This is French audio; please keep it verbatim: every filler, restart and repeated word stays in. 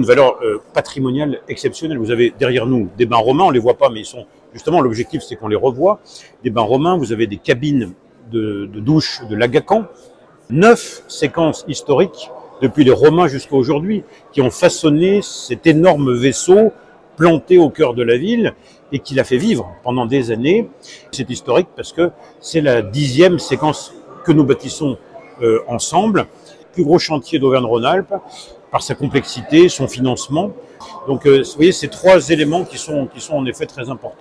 valeur euh, patrimoniale exceptionnelle. Vous avez derrière nous des bains romains, on les voit pas, mais ils sont justement, l'objectif c'est qu'on les revoie. Des bains romains, vous avez des cabines de, de douche de l'Agacan, neuf séquences historiques depuis les Romains jusqu'à aujourd'hui qui ont façonné cet énorme vaisseau planté au cœur de la ville et qui l'a fait vivre pendant des années. C'est historique parce que c'est la dixième séquence que nous bâtissons euh, ensemble. Plus gros chantier d'Auvergne-Rhône-Alpes par sa complexité, son financement. Donc, euh, vous voyez, ces trois éléments qui sont, qui sont en effet très importants.